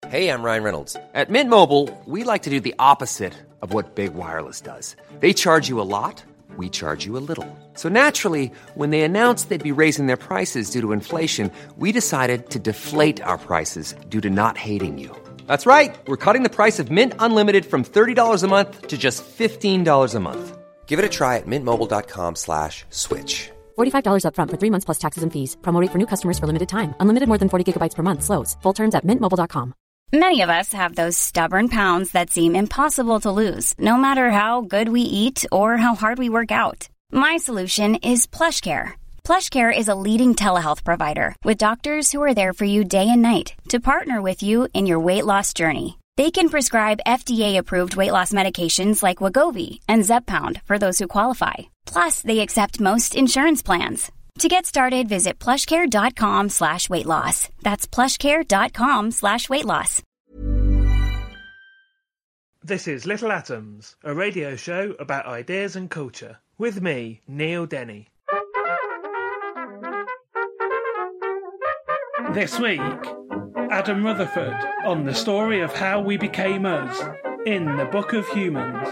Hey, I'm Ryan Reynolds. At Mint Mobile, we like to do the opposite of what Big Wireless does. They charge you a lot, we charge you a little. So naturally, when they announced they'd be raising their prices due to inflation, we decided to deflate our prices due to not hating you. That's right. We're cutting the price of Mint Unlimited from $30 a month to just $15 a month. Give it a try at mintmobile.com/switch. $45 up front for 3 months plus taxes and fees. Promo rate for new customers for limited time. Unlimited more than 40 gigabytes per month. Slows full terms at mintmobile.com. Many of us have those stubborn pounds that seem impossible to lose, no matter how good we eat or how hard we work out. My solution is PlushCare. PlushCare is a leading telehealth provider with doctors who are there for you day and night to partner with you in your weight loss journey. They can prescribe FDA-approved weight loss medications like Wegovy and Zepbound for those who qualify. Plus, they accept most insurance plans. To get started, visit plushcare.com/weightloss. That's plushcare.com/weightloss. This is Little Atoms, a radio show about ideas and culture, with me, Neil Denny. This week, Adam Rutherford on the story of how we became us in the Book of Humans.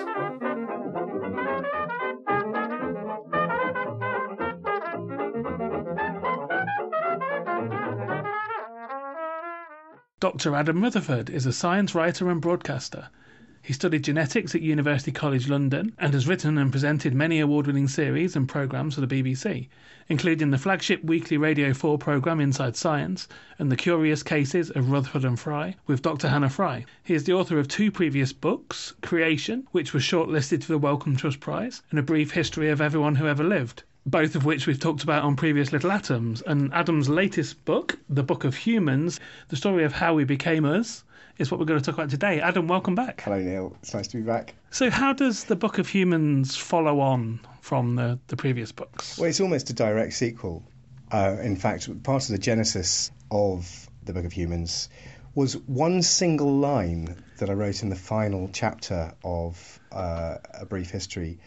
Dr. Adam Rutherford is a science writer and broadcaster. He studied genetics at University College London and has written and presented many award-winning series and programmes for the BBC, including the flagship weekly Radio 4 programme Inside Science and the Curious Cases of Rutherford and Fry with Dr. Hannah Fry. He is the author of 2 previous books, Creation, which was shortlisted for the Wellcome Trust Prize, and A Brief History of Everyone Who Ever Lived, both of which we've talked about on previous Little Atoms. And Adam's latest book, The Book of Humans, the story of how we became us, is what we're going to talk about today. Adam, welcome back. Hello, Neil. It's nice to be back. So how does The Book of Humans follow on from the previous books? Well, it's almost a direct sequel. In fact, part of the genesis of The Book of Humans was one single line that I wrote in the final chapter of A Brief History.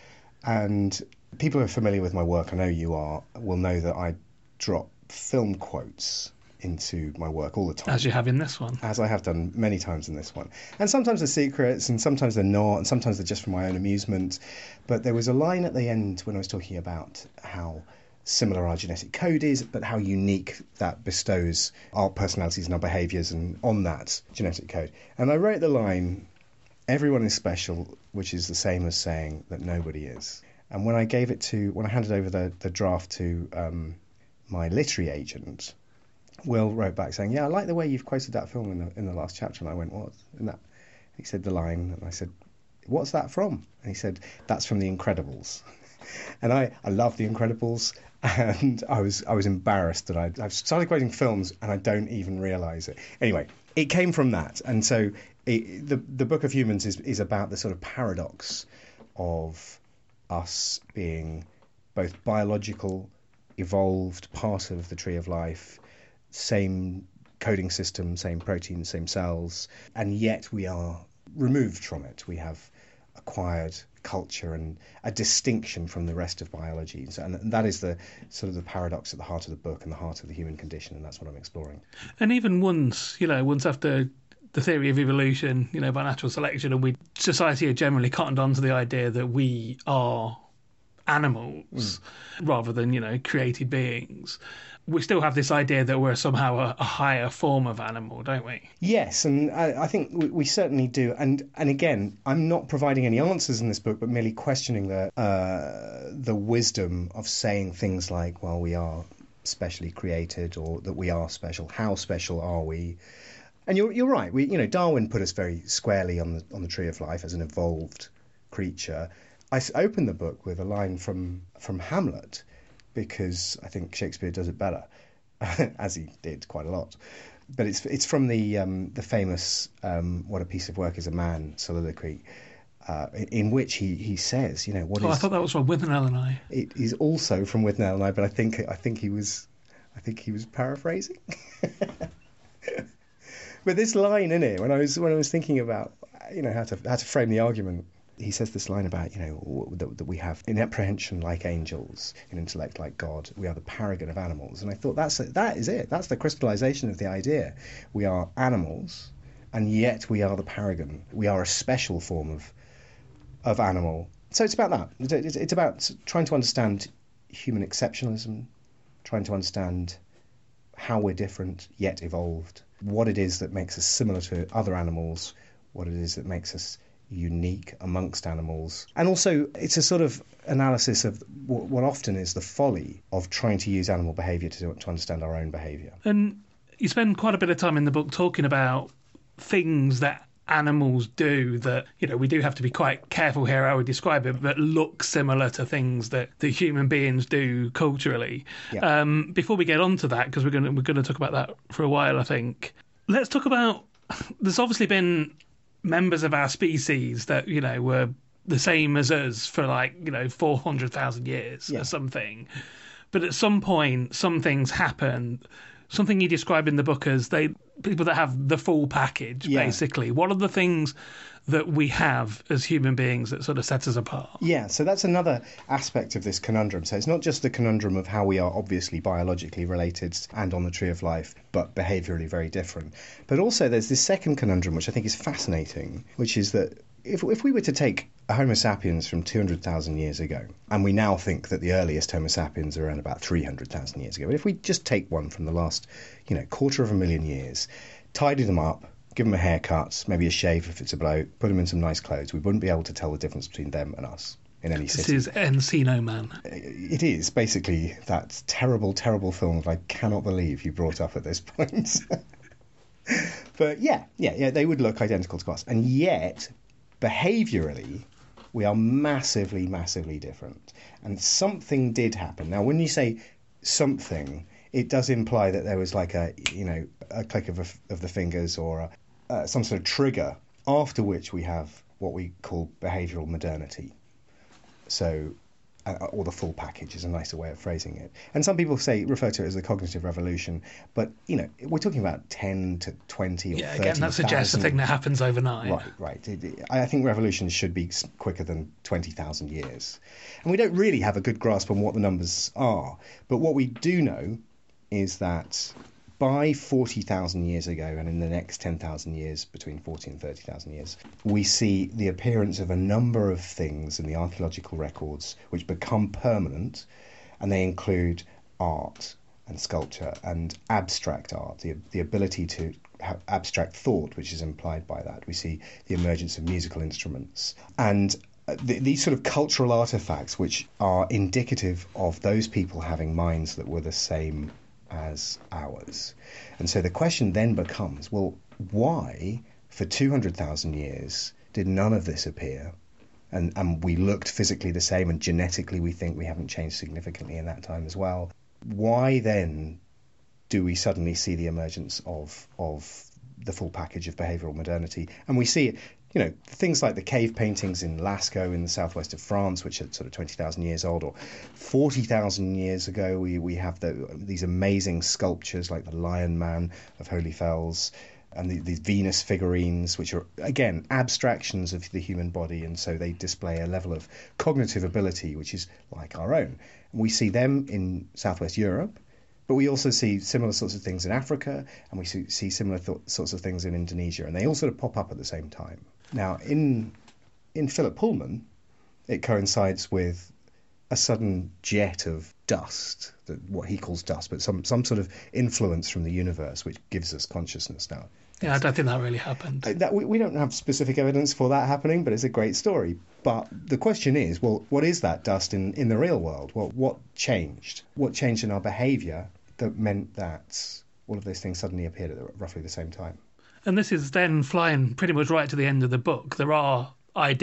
And people who are familiar with my work, I know you are, will know that I drop film quotes into my work all the time. As you have in this one. As I have done many times in this one. And sometimes they're secrets, and sometimes they're not, and sometimes they're just for my own amusement. But there was a line at the end when I was talking about how similar our genetic code is, but how unique that bestows our personalities and our behaviours and on that genetic code. And I wrote the line, "Everyone is special," which is the same as saying that nobody is. And when I handed over the draft to my literary agent, Will wrote back saying, "Yeah, I like the way you've quoted that film in the last chapter." And I went, "What?" And he said the line, and I said, "What's that from?" And he said, "That's from The Incredibles." And I love The Incredibles, and I was embarrassed that I've started quoting films and I don't even realise it. Anyway, it came from that, and so the Book of Humans is about the sort of paradox of us being both biological, evolved, part of the tree of life, same coding system, same proteins, same cells, and yet we are removed from it. We have acquired culture and a distinction from the rest of biology. And that is the sort of the paradox at the heart of the book and the heart of the human condition, and that's what I'm exploring. And even once after the theory of evolution, by natural selection, and society had generally cottoned on to the idea that we are animals rather than, created beings, we still have this idea that we're somehow a higher form of animal, don't we? Yes, and I think we certainly do. And again, I'm not providing any answers in this book, but merely questioning the wisdom of saying things like, well, we are specially created, or that we are special. How special are we? And you're right. Darwin put us very squarely on the tree of life as an evolved creature. I opened the book with a line from Hamlet, because I think Shakespeare does it better, as he did quite a lot. But it's from the famous "What a Piece of Work is a Man" soliloquy, in which he says, what is. I thought that was from Withnail and I. It is also from Withnail and I, but I think he was paraphrasing. But this line in it, when I was thinking about how to frame the argument, he says this line about that we have in apprehension like angels, in intellect like God. We are the paragon of animals, and I thought that is it. That's the crystallization of the idea. We are animals, and yet we are the paragon. We are a special form of animal. So it's about that. It's about trying to understand human exceptionalism, trying to understand how we're different yet evolved, what it is that makes us similar to other animals, what it is that makes us unique amongst animals. And also it's a sort of analysis of what often is the folly of trying to use animal behaviour to understand our own behaviour. And you spend quite a bit of time in the book talking about things that animals do that, we do have to be quite careful here how we describe it, but look similar to things that human beings do culturally. Yeah. Before we get on to that, because we're going to talk about that for a while, I think, let's talk about, there's obviously been members of our species that, were the same as us for 400,000 years or something. But at some point, some things happen. Something you describe in the book as people that have the full package, basically. What are the things that we have as human beings that sort of sets us apart? Yeah, so that's another aspect of this conundrum. So it's not just the conundrum of how we are obviously biologically related and on the tree of life, but behaviourally very different. But also there's this second conundrum, which I think is fascinating, which is that if we were to take a Homo sapiens from 200,000 years ago, and we now think that the earliest Homo sapiens are around about 300,000 years ago, but if we just take one from the last, 250,000 years, tidy them up, give them a haircut, maybe a shave if it's a bloke, put them in some nice clothes, we wouldn't be able to tell the difference between them and us in any city. This is Encino Man. It is basically that terrible, terrible film that I cannot believe you brought up at this point. But yeah, they would look identical to us. And yet, behaviourally, we are massively, massively different. And something did happen. Now, when you say something, it does imply that there was like a click of the fingers or some sort of trigger, after which we have what we call behavioural modernity. So, or the full package is a nicer way of phrasing it. And some people refer to it as the cognitive revolution, but, we're talking about 10 to 20 or 30,000. Yeah, again, that suggests a thing that happens overnight. Right. I think revolutions should be quicker than 20,000 years. And we don't really have a good grasp on what the numbers are, but what we do know is that by 40,000 years ago, and in the next 10,000 years, between 40 and 30,000 years, we see the appearance of a number of things in the archaeological records which become permanent, and they include art and sculpture and abstract art, the ability to have abstract thought, which is implied by that. We see the emergence of musical instruments. And these sort of cultural artefacts, which are indicative of those people having minds that were the same as ours. And so the question then becomes, well, why for 200,000 years did none of this appear? And we looked physically the same, and genetically we think we haven't changed significantly in that time as well. Why then do we suddenly see the emergence of the full package of behavioural modernity? And we see it, things like the cave paintings in Lascaux in the southwest of France, which are sort of 20,000 years old, or 40,000 years ago, we have these amazing sculptures like the Lion Man of Holy Fels, and these Venus figurines, which are, again, abstractions of the human body, and so they display a level of cognitive ability which is like our own. And we see them in southwest Europe, but we also see similar sorts of things in Africa, and we see similar sorts of things in Indonesia, and they all sort of pop up at the same time. Now, in Philip Pullman, it coincides with a sudden jet of dust, what he calls dust, but some sort of influence from the universe which gives us consciousness now. Yeah, I don't think that really happened. We don't have specific evidence for that happening, but it's a great story. But the question is, well, what is that dust in the real world? Well, what changed? What changed in our behaviour that meant that all of those things suddenly appeared at roughly the same time? And this is then flying pretty much right to the end of the book. There are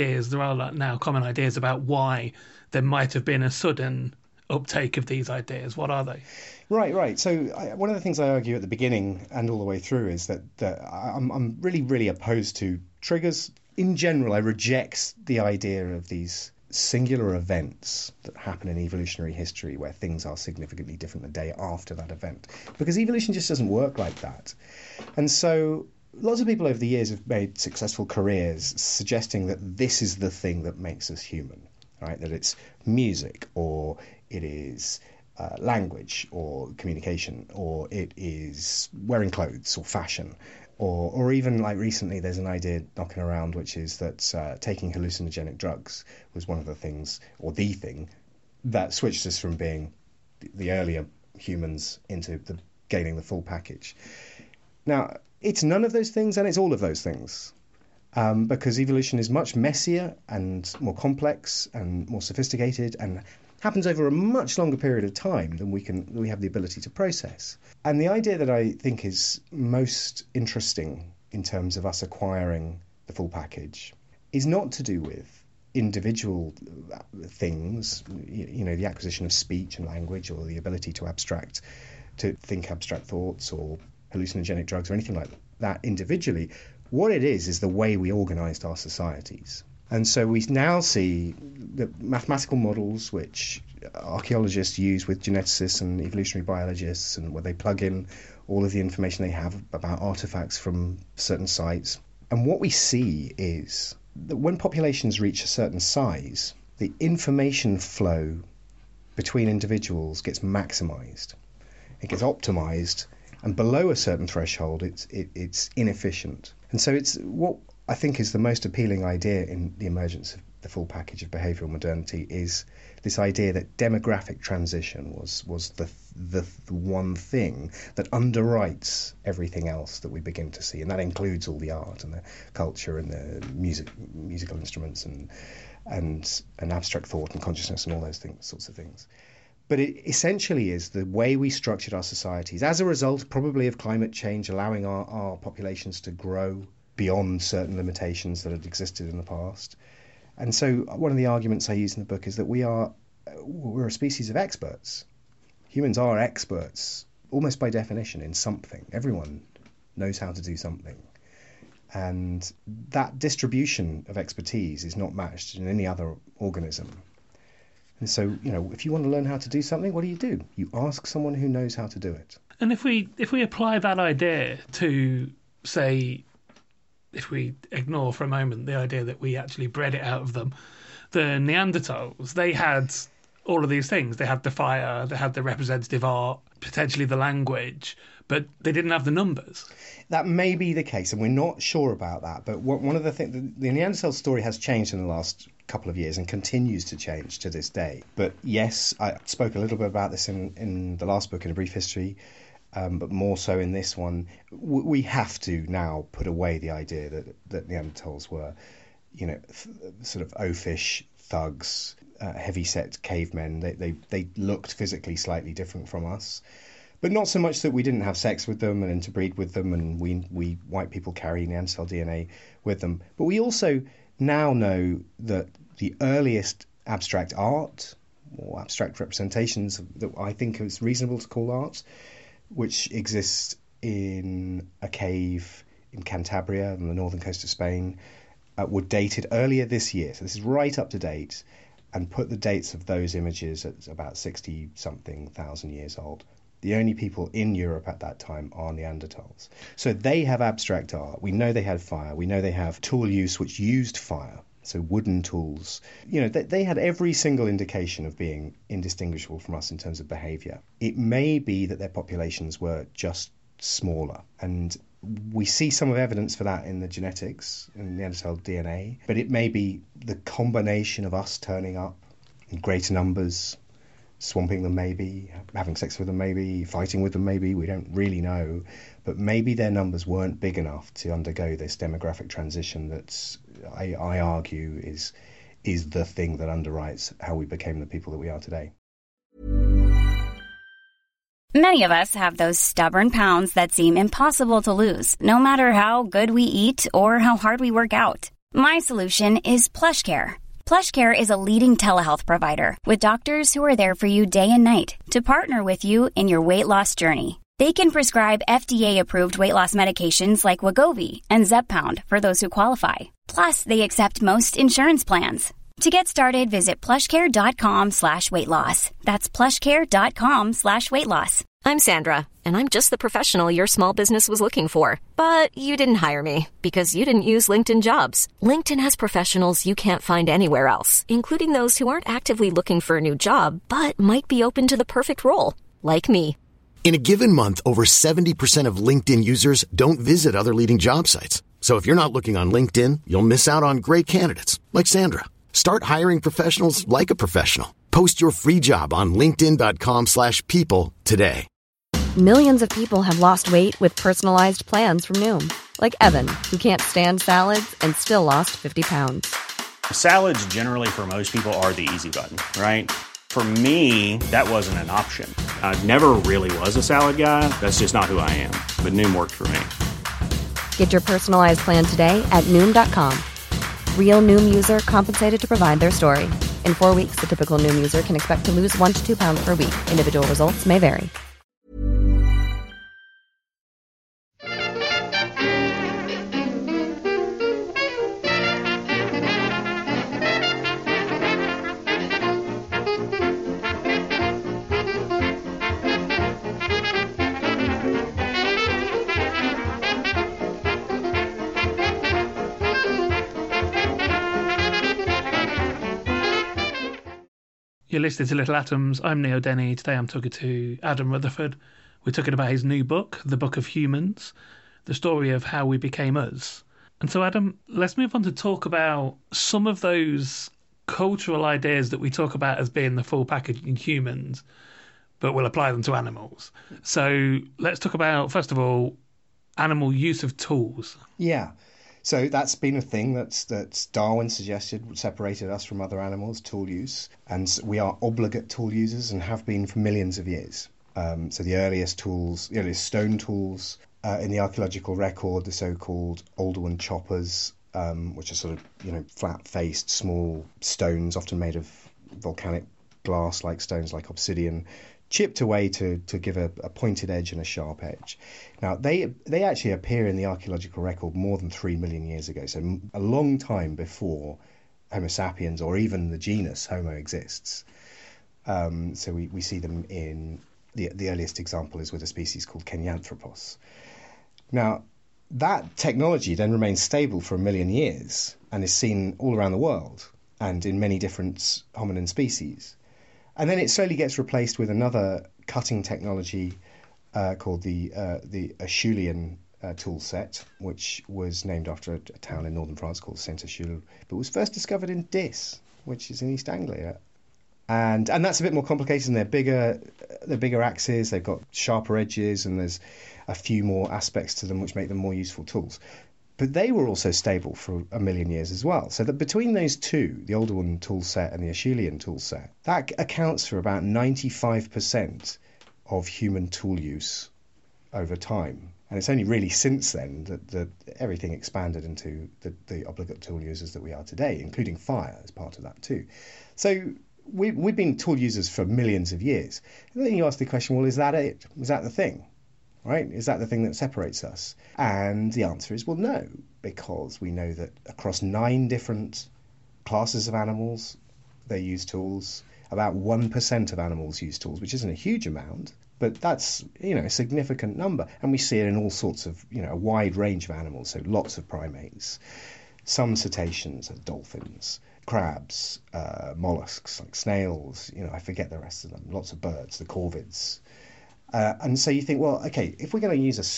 now common ideas about why there might have been a sudden uptake of these ideas. What are they? Right. So one of the things I argue at the beginning and all the way through is that I'm really, really opposed to triggers. In general, I reject the idea of these singular events that happen in evolutionary history where things are significantly different the day after that event, because evolution just doesn't work like that. And so lots of people over the years have made successful careers suggesting that this is the thing that makes us human, right? That it's music, or it is language or communication, or it is wearing clothes or fashion. Or even like recently, there's an idea knocking around, which is that taking hallucinogenic drugs was one of the things, or the thing, that switched us from being the earlier humans into gaining the full package. Now, it's none of those things and it's all of those things, because evolution is much messier and more complex and more sophisticated and happens over a much longer period of time than we have the ability to process. And the idea that I think is most interesting in terms of us acquiring the full package is not to do with individual things, the acquisition of speech and language, or the ability to think abstract thoughts, or hallucinogenic drugs, or anything like that individually. What it is the way we organised our societies. And so we now see the mathematical models which archaeologists use with geneticists and evolutionary biologists, and where they plug in all of the information they have about artefacts from certain sites. And what we see is that when populations reach a certain size, the information flow between individuals gets maximised. It gets optimised, and below a certain threshold, it's inefficient. And so it's what I think is the most appealing idea in the emergence of the full package of behavioural modernity is this idea that demographic transition was the one thing that underwrites everything else that we begin to see, and that includes all the art and the culture and the musical instruments and abstract thought and consciousness and all those sorts of things. But it essentially is the way we structured our societies as a result probably of climate change allowing our populations to grow beyond certain limitations that had existed in the past. And so one of the arguments I use in the book is that we're a species of experts. Humans are experts, almost by definition, in something. Everyone knows how to do something. And that distribution of expertise is not matched in any other organism. And so, if you want to learn how to do something, what do? You ask someone who knows how to do it. And if we apply that idea to, say, if we ignore for a moment the idea that we actually bred it out of them, the Neanderthals, they had all of these things. They had the fire, they had the representative art, potentially the language, but they didn't have the numbers. That may be the case, and we're not sure about that. But one of the things, the Neanderthal story has changed in the last couple of years and continues to change to this day. But yes, I spoke a little bit about this in the last book, In a Brief History, but more so in this one. We have to now put away the idea that Neanderthals were, sort of oafish thugs, heavy-set cavemen. They looked physically slightly different from us. But not so much that we didn't have sex with them and interbreed with them, and we white people carry Neanderthal DNA with them. But we also now know that the earliest abstract art, or abstract representations that I think it's reasonable to call art, which exists in a cave in Cantabria on the northern coast of Spain, were dated earlier this year. So this is right up to date, and put the dates of those images at about 60-something thousand years old. The only people in Europe at that time are Neanderthals. So they have abstract art. We know they had fire. We know they have tool use which used fire, so wooden tools. They had every single indication of being indistinguishable from us in terms of behaviour. It may be that their populations were just smaller, and we see some of evidence for that in the genetics, in Neanderthal DNA, but it may be the combination of us turning up in greater numbers, swamping them maybe, having sex with them maybe, fighting with them maybe, we don't really know. But maybe their numbers weren't big enough to undergo this demographic transition that I argue is the thing that underwrites how we became the people that we are today. Many of us have those stubborn pounds that seem impossible to lose, no matter how good we eat or how hard we work out. My solution is PlushCare. PlushCare is a leading telehealth provider with doctors who are there for you day and night to partner with you in your weight loss journey. They can prescribe FDA-approved weight loss medications like Wegovy and Zepbound for those who qualify. Plus, they accept most insurance plans. To get started, visit plushcare.com/weightloss. That's plushcare.com/weightloss. I'm Sandra, and I'm just the professional your small business was looking for. But you didn't hire me because you didn't use LinkedIn Jobs. LinkedIn has professionals you can't find anywhere else, including those who aren't actively looking for a new job, but might be open to the perfect role, like me. In a given month, over 70% of LinkedIn users don't visit other leading job sites. So if you're not looking on LinkedIn, you'll miss out on great candidates like Sandra. Start hiring professionals like a professional. Post your free job on linkedin.com/people today. Millions of people have lost weight with personalized plans from Noom. Like Evan, who can't stand salads and still lost 50 pounds. Salads generally for most people are the easy button, right? For me, that wasn't an option. I never really was a salad guy. That's just not who I am. But Noom worked for me. Get your personalized plan today at Noom.com. Real Noom user compensated to provide their story. In 4 weeks, the typical Noom user can expect to lose 1 to 2 pounds per week. Individual results may vary. You're listening to Little Atoms. I'm Neil Denny. Today I'm talking to Adam Rutherford. We're talking about his new book, The Book of Humans, the story of how we became us. And so, Adam, let's move on to talk about some of those cultural ideas that we talk about as being the full package in humans, but we'll apply them to animals. So let's talk about, first of all, animal use of tools. Yeah. So that's been a thing that Darwin suggested separated us from other animals, tool use. And we are obligate tool users and have been for millions of years. So the earliest stone tools in the archaeological record, the so-called Oldowan choppers, which are sort of, flat-faced, small stones, often made of volcanic glass-like stones like obsidian, chipped away to give a pointed edge and a sharp edge. Now, they actually appear in the archaeological record more than 3 million years ago, so a long time before Homo sapiens or even the genus Homo exists. So we see them in the earliest example is with a species called Kenyanthropus. Now, that technology then remains stable for 1 million years and is seen all around the world and in many different hominin species. And then it slowly gets replaced with another cutting technology called the Acheulean tool set, which was named after a town in northern France called Saint-Achille, but was first discovered in Dis, which is in East Anglia. And that's a bit more complicated, and they're bigger axes, they've got sharper edges, and there's a few more aspects to them which make them more useful tools. But they were also stable for 1 million years as well. So that between those two, the Oldowan tool set and the Acheulean tool set, that accounts for about 95% of human tool use over time. And it's only really since then that everything expanded into the obligate tool users that we are today, including fire as part of that too. So we've been tool users for millions of years. And then you ask the question, well, is that it? Is that the thing? Right? Is that the thing that separates us? And the answer is, well, no, because we know that across 9 different classes of animals, they use tools. About 1% of animals use tools, which isn't a huge amount, but that's, a significant number. And we see it in all sorts of, a wide range of animals, so lots of primates, some cetaceans, dolphins, crabs, mollusks like snails, I forget the rest of them, lots of birds, the corvids. And so you think, well, okay, if we're going to use test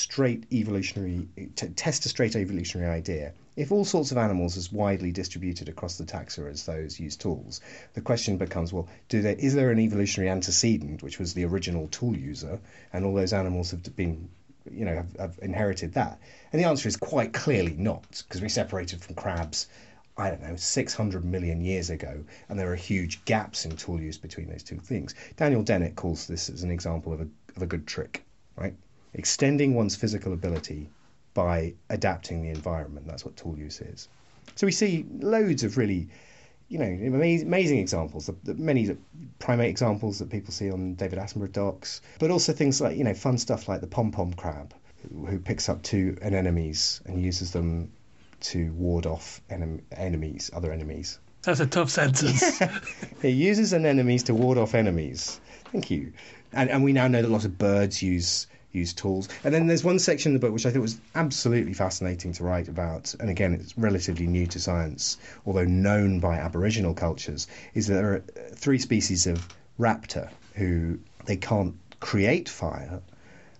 a straight evolutionary idea, if all sorts of animals as widely distributed across the taxa as those use tools, the question becomes, well, is there an evolutionary antecedent, which was the original tool user, and all those animals have been, have inherited that? And the answer is quite clearly not, because we separated from crabs, 600 million years ago, and there are huge gaps in tool use between those two things. Daniel Dennett calls this as an example of a good trick, right? Extending one's physical ability by adapting the environment. That's what tool use is. So we see loads of really, amazing examples, many primate examples that people see on David Attenborough docs, but also things like, fun stuff like the pom-pom crab, who picks up 2 anemones and uses them to ward off other enemies. That's a tough sentence. He uses anemones to ward off enemies. Thank you. And we now know that lots of birds use tools. And then there's one section in the book which I thought was absolutely fascinating to write about, and again, it's relatively new to science, although known by Aboriginal cultures, is that there are 3 species of raptor who they can't create fire,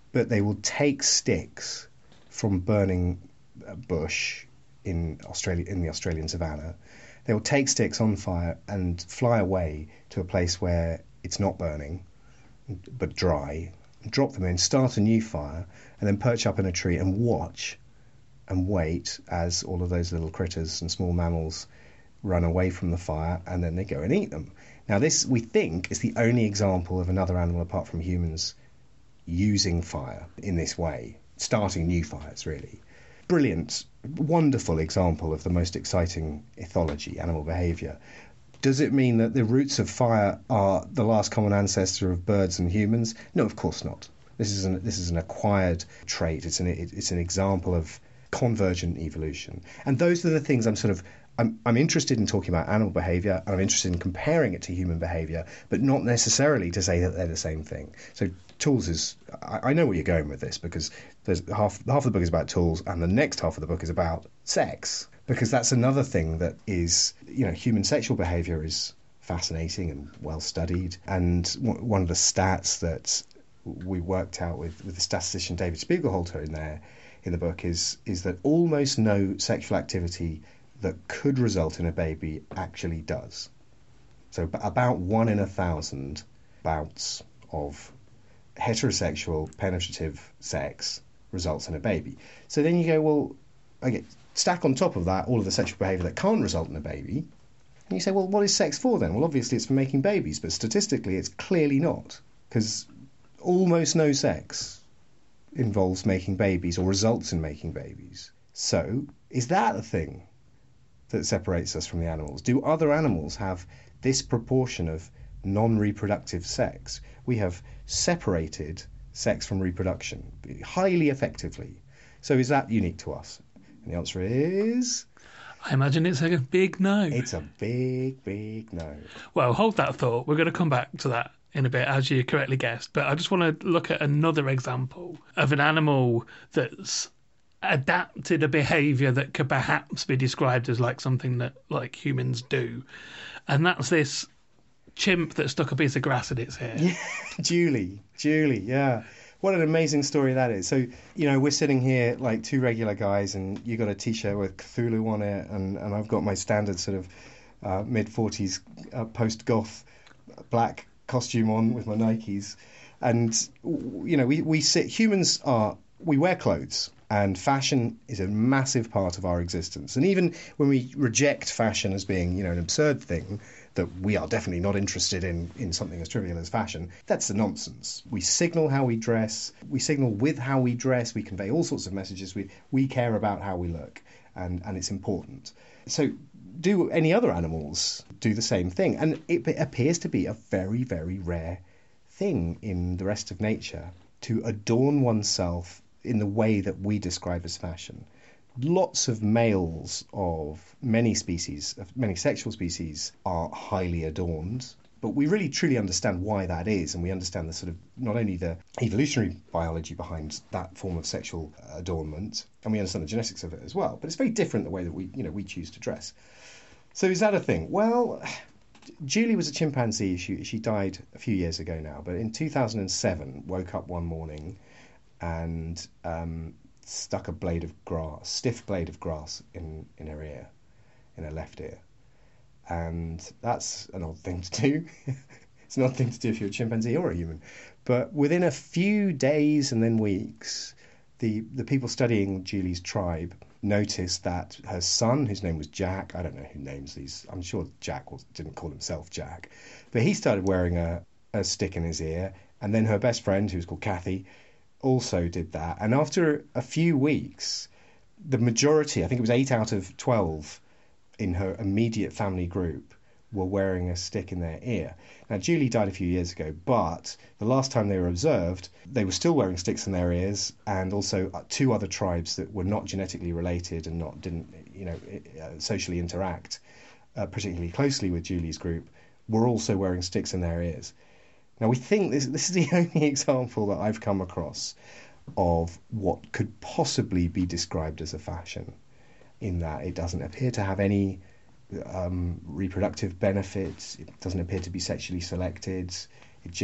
but they will take sticks from burning bush in the Australian savannah. They will take sticks on fire and fly away to a place where it's not burning but dry, drop them in, start a new fire, and then perch up in a tree and watch and wait as all of those little critters and small mammals run away from the fire, and then they go and eat them. Now this, we think, is the only example of another animal apart from humans using fire in this way, starting new fires, really. Brilliant, wonderful example of the most exciting ethology, animal behaviour. Does it mean that the roots of fire are the last common ancestor of birds and humans? No, of course not. This is an acquired trait. It's an example of convergent evolution. And those are the things I'm interested in talking about animal behaviour, and I'm interested in comparing it to human behaviour, but not necessarily to say that they're the same thing. So tools is, I know where you're going with this, because there's half the book is about tools, and the next half of the book is about sex, because that's another thing that is, human sexual behaviour is fascinating and well studied. And one of the stats that we worked out with the statistician David Spiegelhalter in the book is that almost no sexual activity that could result in a baby actually does. So about 1 in 1,000 bouts of heterosexual penetrative sex results in a baby. So then you go, well, okay, stack on top of that all of the sexual behaviour that can't result in a baby, and you say, well, what is sex for then? Well, obviously it's for making babies, but statistically it's clearly not, because almost no sex involves making babies or results in making babies. So is that a thing that separates us from the animals? Do other animals have this proportion of non-reproductive sex? We have separated sex from reproduction highly effectively. So is that unique to us? And the answer is... I imagine it's a big no. It's a big, big no. Well, hold that thought. We're going to come back to that in a bit, as you correctly guessed. But I just want to look at another example of an animal that's adapted a behaviour that could perhaps be described as like something that like humans do. And that's this chimp that stuck a piece of grass in its hair. Yeah, Julie, yeah. What an amazing story that is. So, we're sitting here like two regular guys, and you got a T-shirt with Cthulhu on it, and I've got my standard sort of mid-40s post-goth black costume on with my Nikes. And, we wear clothes, and fashion is a massive part of our existence. And even when we reject fashion as being, an absurd thing, that we are definitely not interested in something as trivial as fashion, that's the nonsense. We signal how we dress, we signal with how we dress, we convey all sorts of messages. We care about how we look, and it's important. So do any other animals do the same thing? And it appears to be a very, very rare thing in the rest of nature to adorn oneself in the way that we describe as fashion. Lots of males of many species, of many sexual species, are highly adorned, but we really truly understand why that is, and we understand the sort of, not only the evolutionary biology behind that form of sexual adornment, and we understand the genetics of it as well, but it's very different the way that we choose to dress. So is that a thing? Well, Julie was a chimpanzee. She died a few years ago now, but in 2007 woke up one morning and stuck a stiff blade of grass in her ear, in her left ear. And that's an odd thing to do. It's an odd thing to do if you're a chimpanzee or a human. But within a few days and then weeks, the people studying Julie's tribe noticed that her son, whose name was Jack, I don't know who names these, I'm sure Jack didn't call himself Jack, but he started wearing a stick in his ear, and then her best friend, who was called Kathy, also did that. And after a few weeks, the majority, I think it was 8 out of 12 in her immediate family group, were wearing a stick in their ear. Now, Julie died a few years ago, but the last time they were observed, they were still wearing sticks in their ears, and also 2 other tribes that were not genetically related and didn't socially interact particularly closely with Julie's group were also wearing sticks in their ears. Now, we think this is the only example that I've come across of what could possibly be described as a fashion, in that it doesn't appear to have any reproductive benefits, it doesn't appear to be sexually selected, it just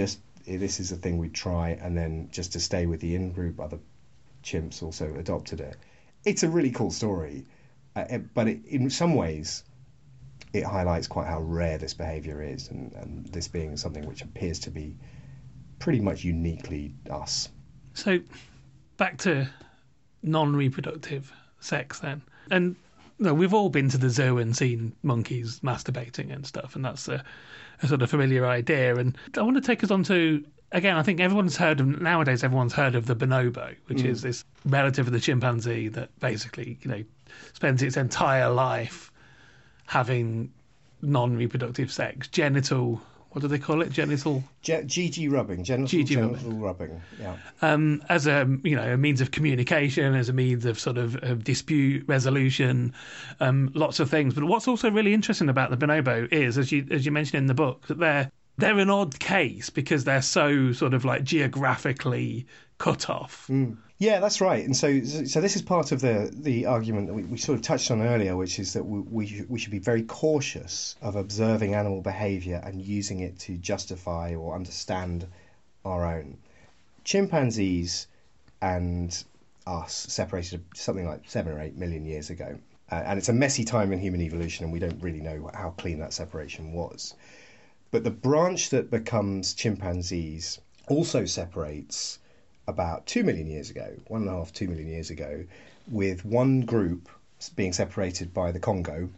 this is a thing we'd try, and then just to stay with the in-group, other chimps also adopted it. It's a really cool story, but in some ways it highlights quite how rare this behaviour is, and this being something which appears to be pretty much uniquely us. So, back to non-reproductive sex then. And we've all been to the zoo and seen monkeys masturbating and stuff, and that's a sort of familiar idea. And I want to take us on to, again, I think everyone's heard of the bonobo, which is this relative of the chimpanzee that basically, spends its entire life having non-reproductive sex, genital, what do they call it? Genital? GG rubbing, genital rubbing, yeah. As a means of communication, as a means of sort of dispute resolution, lots of things. But what's also really interesting about the bonobo is, as you mentioned in the book, that they're an odd case because they're so sort of like geographically cut off. Yeah, that's right. And so this is part of the argument that we sort of touched on earlier, which is that we should be very cautious of observing animal behaviour and using it to justify or understand our own. Chimpanzees and us separated something like 7 or 8 million years ago. And it's a messy time in human evolution, and we don't really know how clean that separation was. But the branch that becomes chimpanzees also separates about 2 million years ago, 1.5, 2 million years ago, with one group being separated by the Congo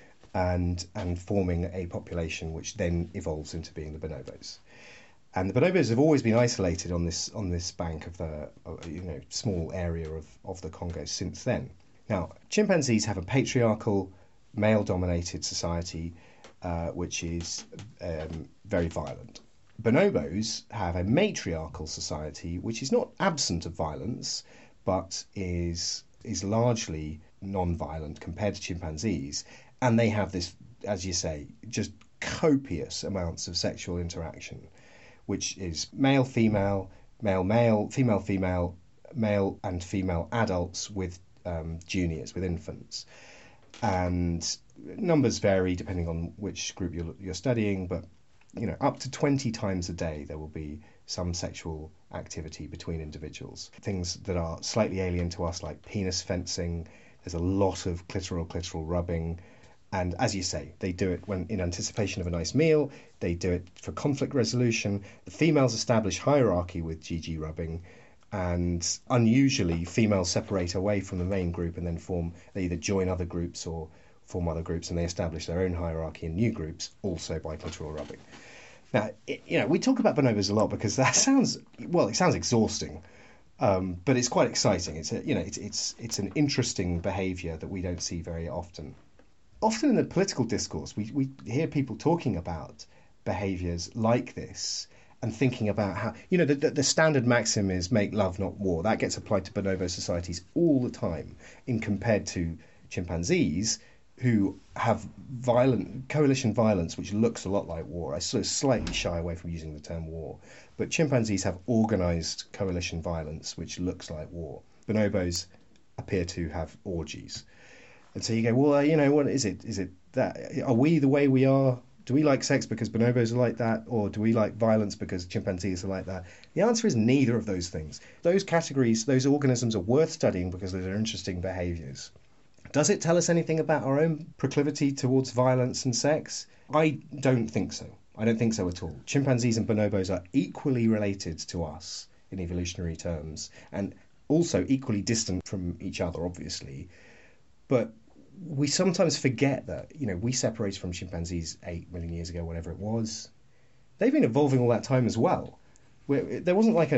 and forming a population which then evolves into being the bonobos. And the bonobos have always been isolated on this bank of the small area of the Congo since then. Now, chimpanzees have a patriarchal, male-dominated society which is very violent. Bonobos have a matriarchal society which is not absent of violence, but is largely non-violent compared to chimpanzees, and they have this, as you say, just copious amounts of sexual interaction, which is male-female, male-male, female-female, male and female adults with juniors, with infants. And numbers vary depending on which group you're studying, but up to 20 times a day there will be some sexual activity between individuals. Things that are slightly alien to us, like penis fencing. There's a lot of clitoral rubbing. And as you say, they do it when in anticipation of a nice meal. They do it for conflict resolution. The females establish hierarchy with GG rubbing. And unusually, females separate away from the main group and then they either join other groups or form other groups, and they establish their own hierarchy in new groups, also by clitoral rubbing. Now, we talk about bonobos a lot because that sounds exhausting, but it's quite exciting. It's an interesting behaviour that we don't see very often. Often in the political discourse, we hear people talking about behaviours like this and thinking about how, the standard maxim is make love, not war. That gets applied to bonobo societies all the time compared to chimpanzees, who have violent coalition violence, which looks a lot like war. I sort of slightly shy away from using the term war, but chimpanzees have organised coalition violence, which looks like war. Bonobos appear to have orgies. And so you go, well, what is it? Is it that? Are we the way we are? Do we like sex because bonobos are like that? Or do we like violence because chimpanzees are like that? The answer is neither of those things. Those categories, those organisms are worth studying because they're interesting behaviours. Does it tell us anything about our own proclivity towards violence and sex? I don't think so. I don't think so at all. Chimpanzees and bonobos are equally related to us in evolutionary terms, and also equally distant from each other, obviously. But we sometimes forget that, we separated from chimpanzees 8 million years ago, whatever it was. They've been evolving all that time as well. There wasn't like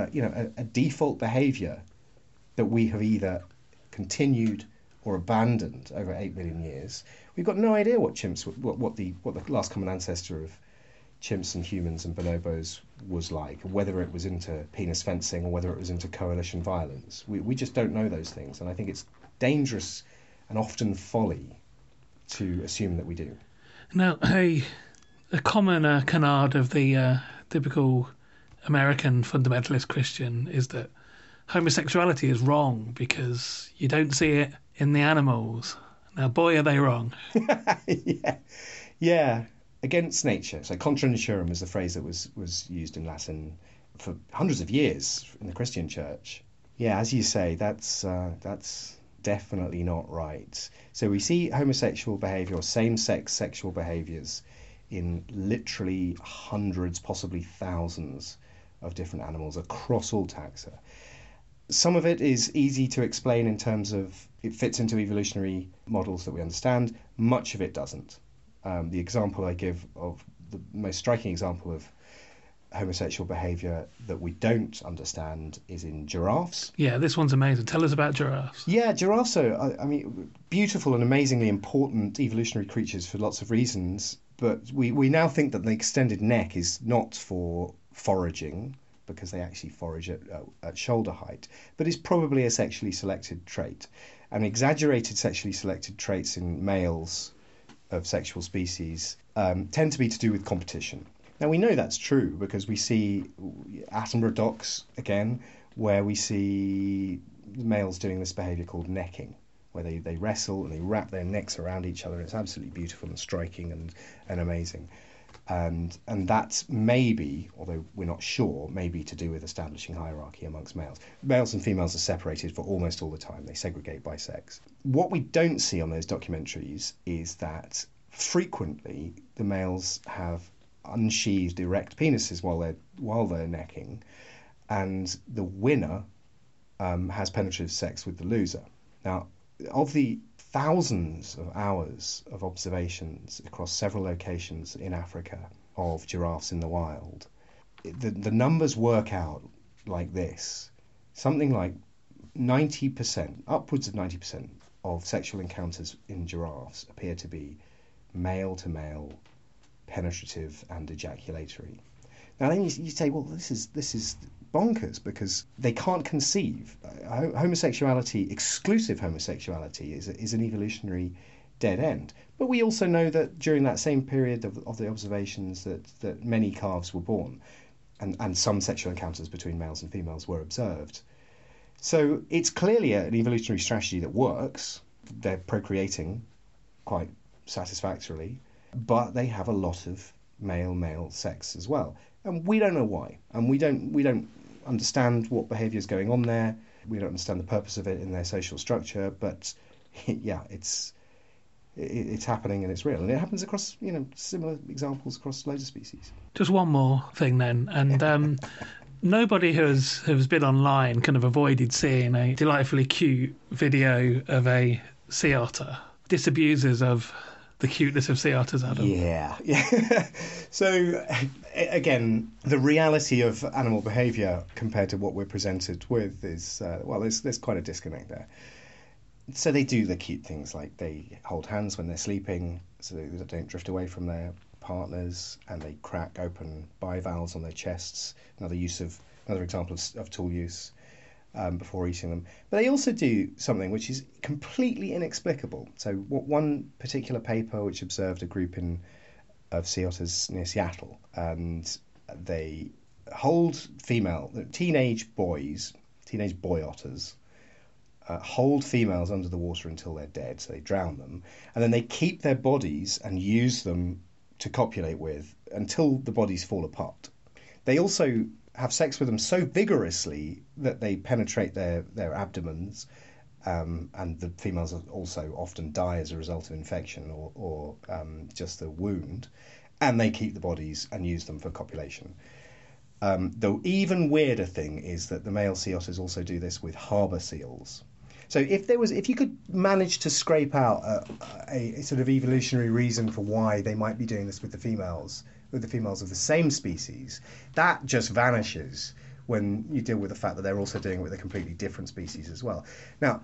a default behaviour that we have either continued or abandoned over 8 million years. We've got no idea what the last common ancestor of chimps and humans and bonobos was like, whether it was into penis fencing or whether it was into coalition violence. We just don't know those things, and I think it's dangerous and often folly to assume that we do. Now, a common canard of the typical American fundamentalist Christian is that homosexuality is wrong because you don't see it in the animals. Now, boy, are they wrong. Yeah. against nature. So contra naturam is the phrase that was used in Latin for hundreds of years in the Christian church. Yeah, as you say, that's definitely not right. So we see homosexual behaviour or same-sex sexual behaviours in literally hundreds, possibly thousands of different animals across all taxa. Some of it is easy to explain in terms of it fits into evolutionary models that we understand. Much of it doesn't. The example I give of the most striking example of homosexual behaviour that we don't understand is in giraffes. Yeah, this one's amazing. Tell us about giraffes. Yeah, giraffes are, beautiful and amazingly important evolutionary creatures for lots of reasons, but we now think that the extended neck is not for foraging, because they actually forage at shoulder height, but is probably a sexually selected trait. And exaggerated sexually selected traits in males of sexual species tend to be to do with competition. Now, we know that's true because we see Attenborough docs, again, where we see males doing this behaviour called necking, where they wrestle and they wrap their necks around each other. It's absolutely beautiful and striking and amazing. And that's maybe, although we're not sure, maybe to do with establishing hierarchy amongst males. Males and females are separated for almost all the time. They segregate by sex. What we don't see on those documentaries is that frequently the males have unsheathed erect penises while they're necking, and the winner has penetrative sex with the loser. Now, of the thousands of hours of observations across several locations in Africa of giraffes in the wild, the numbers work out like this. Something like 90%, upwards of 90% of sexual encounters in giraffes appear to be male-to-male, penetrative and ejaculatory. Now then you say, well, this is bonkers, because they can't conceive. Homosexuality, exclusive homosexuality, is an evolutionary dead end. But we also know that during that same period of the observations that many calves were born, and some sexual encounters between males and females were observed. So it's clearly an evolutionary strategy that works. They're procreating quite satisfactorily, but they have a lot of male-male sex as well. And we don't know why. And we don't understand what behaviour is going on there. We don't understand the purpose of it in their social structure. But yeah, it's happening and it's real. And it happens across, similar examples across loads of species. Just one more thing then. And nobody who's been online kind of avoided seeing a delightfully cute video of a sea otter. Disabusers of the cuteness of sea otters, Adam. Yeah. So, again, the reality of animal behaviour compared to what we're presented with is, there's quite a disconnect there. So they do the cute things, like they hold hands when they're sleeping so they don't drift away from their partners, and they crack open bivalves on their chests. Another example of tool use. Before eating them. But they also do something which is completely inexplicable. So one particular paper which observed a group of sea otters near Seattle, and they hold teenage boy otters, hold females under the water until they're dead, so they drown them, and then they keep their bodies and use them to copulate with until the bodies fall apart. They also have sex with them so vigorously that they penetrate their abdomens, and the females also often die as a result of infection or just the wound, and they keep the bodies and use them for copulation. The even weirder thing is that the male sea otters also do this with harbour seals. So if you could manage to scrape out a sort of evolutionary reason for why they might be doing this with the females of the same species, that just vanishes when you deal with the fact that they're also doing it with a completely different species as well. Now,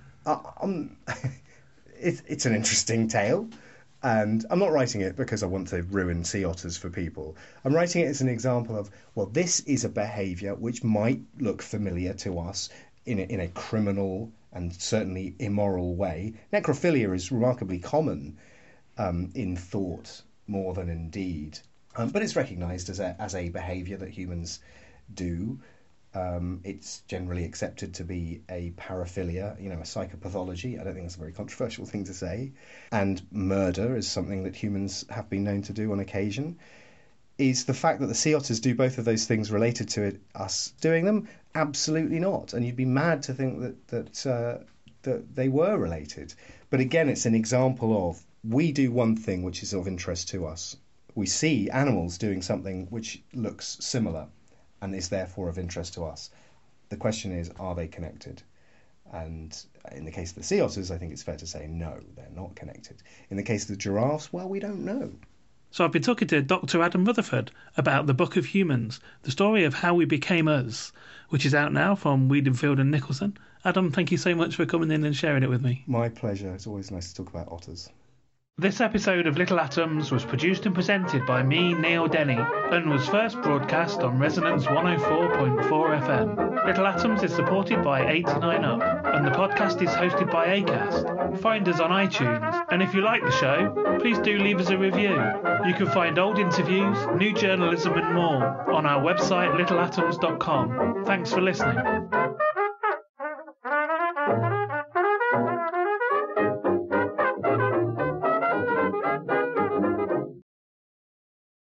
it's an interesting tale, and I'm not writing it because I want to ruin sea otters for people. I'm writing it as an example of, this is a behaviour which might look familiar to us in a criminal and certainly immoral way. Necrophilia is remarkably common in thought more than in deed. But it's recognised as a behaviour that humans do. It's generally accepted to be a paraphilia, a psychopathology. I don't think that's a very controversial thing to say. And murder is something that humans have been known to do on occasion. Is the fact that the sea otters do both of those things related to us doing them? Absolutely not. And you'd be mad to think that they were related. But again, it's an example of we do one thing which is of interest to us. We see animals doing something which looks similar and is therefore of interest to us. The question is, are they connected? And in the case of the sea otters, I think it's fair to say no, they're not connected. In the case of the giraffes, well, we don't know. So I've been talking to Dr. Adam Rutherford about The Book of Humans, the story of how we became us, which is out now from Wiedenfield and Nicholson. Adam, thank you so much for coming in and sharing it with me. My pleasure. It's always nice to talk about otters. This episode of Little Atoms was produced and presented by me, Neil Denny, and was first broadcast on Resonance 104.4 FM. Little Atoms is supported by 89UP, and the podcast is hosted by Acast. Find us on iTunes, and if you like the show, please do leave us a review. You can find old interviews, new journalism and more on our website littleatoms.com. Thanks for listening.